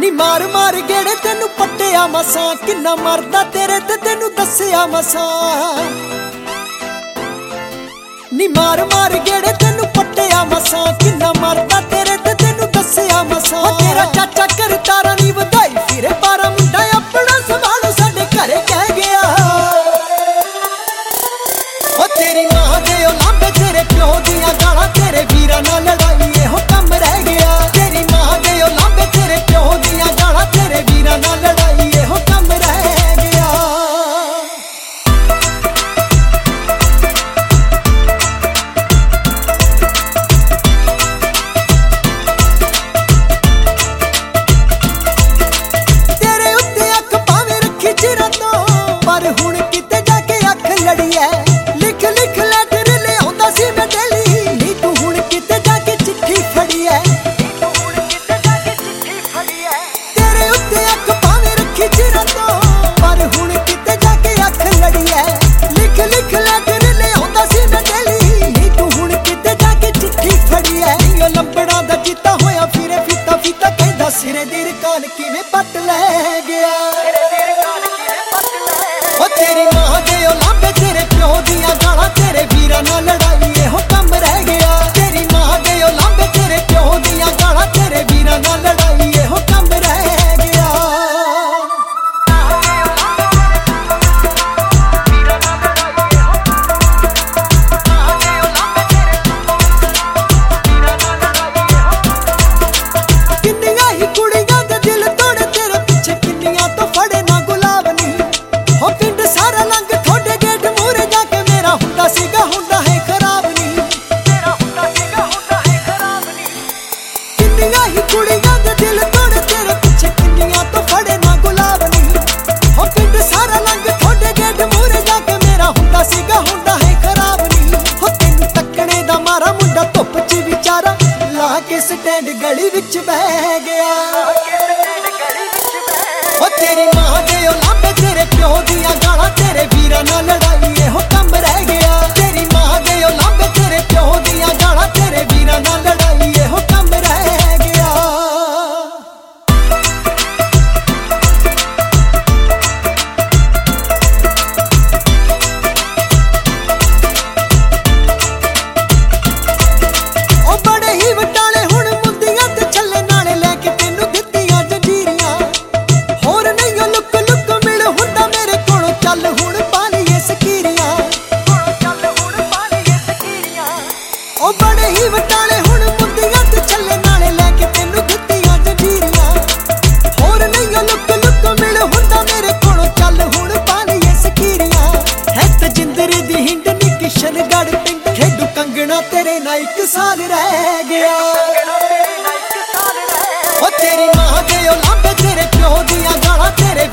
ਨੀ ਮਾਰ ਮਾਰ ਗੇੜੇ ਤੈਨੂੰ ਪੱਟਿਆ ਮਸਾਂ, ਕਿੰਨਾ ਮਰਦਾ ਤੇਰੇ ਤੇ ਤੈਨੂੰ ਦੱਸਿਆ ਮਸਾਂ। ਨੀ ਮਾਰ ਮਾਰ ਗੇੜੇ ਤੈਨੂੰ ਪੱਟਿਆ ਮਸਾਂ, ਕਿੰਨਾ ਮਰਦਾ ਤੇਰੇ ਤੇ ਤੈਨੂੰ ਦੱਸਿਆ ਮਸਾਂ। ਤੇਰਾ ਚਾਚਾ ਕਰਤਾਰਾ ਨੀ ਵਧਾਈ ਫਿਰੇ ਪਾਰਾ, ਮੁੰਡਾ ਆਪਣਾ ਸੰਭਾਲੋ ਸਾਡੇ ਘਰੇ ਕਹਿ ਗਿਆ। ਓ ਤੇਰੀ ਮਾਂ ਦੇ ਉਲਾਂਭੇ ਤੇਰੇ ਪਿਓ ਦੀਆਂ ਗਾਲਾਂ, ਤੇਰੇ ਵੀਰਾਂ ਨਾਲ ਲੜਾਈ ਇਹੋ ਕੰਮ ਰਹਿ ਗਿਆ। ਤੇਰੀ ਮਾਂ ਦੇ ਉਲਾਂਭੇ ਤੇਰੇ ਪਿਓ ਦੀਆਂ ਗਾਲਾਂ, ਤੇਰੇ ਵੀਰਾਂ ਨਾਲ ਲੜਾਈ ਇਹੋ ਕੰਮ ਰਹਿ ਗਿਆ। ਤੇਰੇ ਉੱਤੇ ਅੱਖ ਭਾਵੇਂ ਰੱਖੀ ਚਿਰਾਂ ਤੋਂ, ਪਰ ਹੁਣ ਕਿਤੇ ਜਾ ਕੇ ਅੱਖ ਲੜੀ ਐ। ਲਿਖ ਲਿਖ ਲੈਟਰ ਲਿਆਉਂਦਾ ਸੀ ਮੈਂ ਡੇਲੀ, ਨੀ ਤੂੰ ਹੁਣ ਕਿਤੇ ਜਾ ਕੇ ਚਿੱਠੀ ਫੜੀ ਐ। ਤੇਰੇ ਉੱਤੇ ਅੱਖ ਭਾਵੇਂ ਰੱਖੀ ਚਿਰਾਂ ਤੋਂ, ਪਰ ਹੁਣ ਕਿਤੇ ਜਾ ਕੇ ਅੱਖ ਲੜੀ ਐ। ਲਿਖ ਲਿਖ ਲੈਟਰ ਲਿਆਉਂਦਾ ਸੀ ਮੈਂ ਡੇਲੀ, ਨੀ ਤੂੰ ਹੁਣ ਕਿਤੇ ਜਾ ਕੇ ਚਿੱਠੀ ਫੜੀ ਐ। ਓ ਲੰਬੜਾ ਦਾ ਜਿੱਤਾ ਹੋਇਆ ਫਿਰੇ ਫੀਤਾ ਫੀਤਾ, ਕਹਿੰਦਾ ਸਿਰੇ ਦੀ ਰਕਾਨ ਕਿਵੇਂ ਪੱਟ ਲੈ ਗਿਆ। ਓ ਤੇਰੀ ਮਾਂ ਦੇ ਉਲਾਂਭੇ ਤੇਰੇ ਪਿਓ ਦੀਆਂ ਗਾਲਾਂ, ਤੇਰੇ ਵੀਰਾਂ ਨਾਲ ਲੜਾਈ ਇਹੋ ਕੰਮ ਰਹਿ ਗਿਆ। ਤੇਰੀ ਮਾਂ ਦੇ ਉਲਾਂਭੇ ਤੇਰੇ ਪਿਓ ਦੀਆਂ ਗਾਲਾਂ, ਤੇਰੇ ਵੀਰਾਂ ਨਾਲ ਲੜਾਈ ਇਹੋ ਕੰਮ ਰਹਿ ਗਿਆ। ਕਿੰਨੀਆਂ ਹੀ ਕੁੜੀਆਂ ਦੇ ਦਿਲ ਤੋੜੇ ਤੇਰੇ ਪਿੱਛੇ, ਕਿੰਨੀਆਂ ਤੋਂ ਫੜੇ ਨਾ ਗੁਲਾਬ ਨੀ। ਹੋ ਪਿੰਡ ਸਾਰਾ ਲੰਘ ਤੁਹਾਡੇ ਗੇਟ ਮੂਹਰੇ ਜਾ ਕੇ, ਮੇਰਾ ਹੁੰਦਾ ਸੀਗਾ ਹੁੰਦਾ ਹੈ ਖਰਾਬ ਨੀ। ਕਿੰਨੀਆਂ ਹੀ ਕੁੜੀਆਂ ਦੇ ਦਿਲ ਤੋੜੇ ਤੇਰੇ ਪਿੱਛੇ, ਕਿੰਨੀਆਂ ਤੋਂ ਫੜੇ ਨਾ ਗੁਲਾਬ ਨੀ। ਹੋ ਪਿੰਡ ਸਾਰਾ ਲੰਘ ਤੁਹਾਡੇ ਗੇਟ ਮੂਹਰੇ ਜਾ ਕੇ, ਮੇਰਾ ਹੁੰਦਾ ਸੀਗਾ ਹੁੰਦਾ ਹੈ ਖਰਾਬ ਨੀ। ਹੋ ਤੈਨੂੰ ਤੱਕਣੇ ਦਾ ਮਾਰਾ ਮੁੰਡਾ ਧੁੱਪ 'ਚ ਵਿਚਾਰਾ, ਲਾ ਕੇ ਸਟੈਂਡ ਗਲੀ ਵਿੱਚ ਬਹਿ ਗਿਆ। ਓ ਤੇਰੀ ਮਾਂ ਦੇ ਉਲਾਂਭੇ ਤੇਰੇ ਪਿਓ ਦੀਆਂ ਗਾਲਾਂ, ਤੇਰੇ ਵੀਰਾਂ ਨਾਲ ਲੜਾਈ ਇਹੋ ਕੰਮ ਰਹਿ ਗਿਆ। ਤੇਰੀ ਮਾਂ ਦੇ ਉਲਾਂਭੇ ਤੇਰੇ ਪਿਓ ਦੀਆਂ ਗਾਲਾਂ, ਤੇਰੇ ਵੀਰਾਂ ਨਾਲ ਲੜਾਈ ਇਹੋ ਕੰਮ ਰਹਿ ਗਿਆ। ਓ ਬੜੇ ਹੀ ਵਟਾਲੇ ਹੁਣ ਮੁੰਦੀਆਂ ਤੇ ਛੱਲੇ, ਨਾਲੇ ਲੈ ਕੇ ਤੈਨੂੰ ਦਿੱਤੀਆਂ ਜੰਜੀਰੀਆਂ। ਹੋਰ ਨਹੀਂ ਓ ਲੁੱਕ ਲੁੱਕ ਮਿਲ ਹੁੰਦਾ ਮੇਰੇ ਕੋਲੋਂ, ਚੱਲ ਹੁਣ ਪਾ ਲਈਏ ਸਕੀਰੀਆਂ। ਓ ਬੜੇ ਹੀ ਵਟਾਲੇ ਹੁਣ ਮੁੰਦੀਆਂ ਤੇ ਛੱਲੇ, ਨਾਲੇ ਲੈ ਕੇ ਤੈਨੂੰ ਦਿੱਤੀਆਂ ਜੰਜੀਰੀਆਂ। ਹੋਰ ਨਹੀਂ ਓ ਲੁੱਕ ਲੁੱਕ ਮਿਲ ਹੁੰਦਾ ਮੇਰੇ ਕੋਲੋਂ, ਚੱਲ ਹੁਣ ਪਾ ਲਈਏ ਸਕੀਰੀਆਂ। ਹੈ ਤਜਿੰਦਰ ਦੀ ਹਿੰਡ ਨੀ ਕਿਸ਼ਨਗੜ੍ਹ ਪਿੰਡ, ਖੇਡੂ ਕੰਗਣਾ ਤੇਰੇ ਨਾਲ 1 ਸਾਲ ਰਹਿ ਗਿਆ। ਓ ਤੇਰੀ ਮਾਂ ਦੇ ਉਲਾਂਭੇ ਤੇਰੇ ਪਿਓ ਦੀਆਂ ਗਾਲਾਂ, ਤੇਰੇ